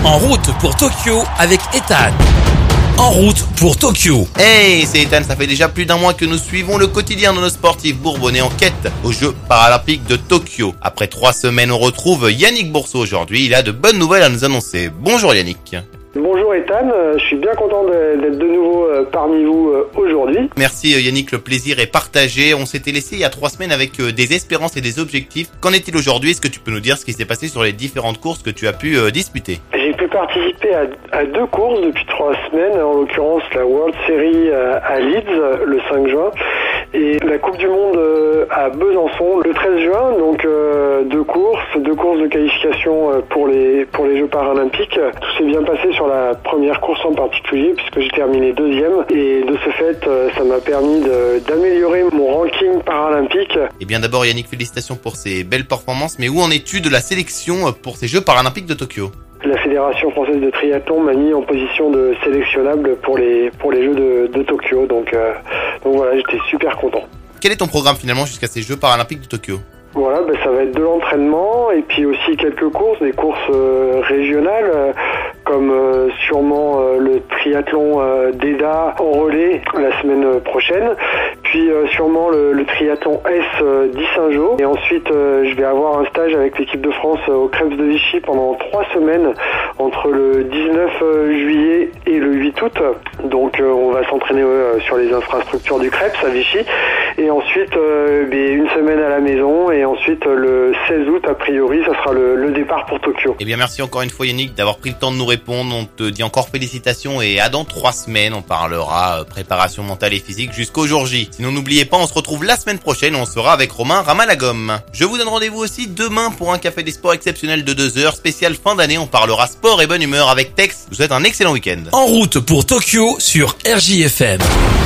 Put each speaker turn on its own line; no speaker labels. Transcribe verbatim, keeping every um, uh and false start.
En route pour Tokyo avec Ethan. En route pour Tokyo.
Hey, c'est Ethan, ça fait déjà plus d'un mois que nous suivons le quotidien de nos sportifs bourbonnais en quête aux Jeux Paralympiques de Tokyo. Après trois semaines, on retrouve Yannick Bourseau aujourd'hui. Il a de bonnes nouvelles à nous annoncer. Bonjour Yannick.
Bonjour Ethan, je suis bien content d'être de nouveau parmi vous aujourd'hui.
Merci Yannick, le plaisir est partagé. On s'était laissé il y a trois semaines avec des espérances et des objectifs. Qu'en est-il aujourd'hui? Est-ce que tu peux nous dire ce qui s'est passé sur les différentes courses que tu as pu disputer?
J'ai pu participer à, à deux courses depuis trois semaines, en l'occurrence la World Series à Leeds le cinq juin et la Coupe du Monde à Besançon le treize juin. Donc euh, deux courses, deux courses de qualification pour les pour les Jeux Paralympiques. Tout s'est bien passé sur la première course en particulier puisque j'ai terminé deuxième et de ce fait ça m'a permis de, d'améliorer mon ranking paralympique.
Et bien d'abord Yannick, félicitations pour ces belles performances, mais où en es-tu de la sélection pour ces Jeux Paralympiques de Tokyo?
La Fédération française de triathlon m'a mis en position de sélectionnable pour les pour les Jeux de, de Tokyo, donc euh, donc voilà, j'étais super content.
Quel est ton programme finalement jusqu'à ces Jeux Paralympiques de Tokyo?
Voilà, ben ça va être de l'entraînement et puis aussi quelques courses, des courses euh, régionales euh, comme euh, sûrement euh, le triathlon euh, d'E D A en relais la semaine prochaine, puis euh, sûrement le, le triathlon S euh, d'Issingeau et ensuite euh, je vais avoir un stage avec l'équipe de France euh, au Krebs de Vichy pendant trois semaines entre le dix-neuf juillet et le huit août. Donc euh, on va s'entraîner euh, sur les infrastructures du Krebs à Vichy et ensuite euh, ben, une semaine à la maison et ensuite le seize août a priori ça sera le, le départ pour Tokyo.
Eh bien merci encore une fois Yannick d'avoir pris le temps de nous répondre. On te dit encore félicitations et à dans trois semaines on parlera préparation mentale et physique jusqu'au jour J. Sinon n'oubliez pas, on se retrouve la semaine prochaine, on sera avec Romain Ramalagom. Je vous donne rendez-vous aussi demain pour un café des sports exceptionnel de deux heures, spécial fin d'année. On parlera sport et bonne humeur avec Tex. Je vous souhaite un excellent week-end.
En route pour Tokyo sur R J F M.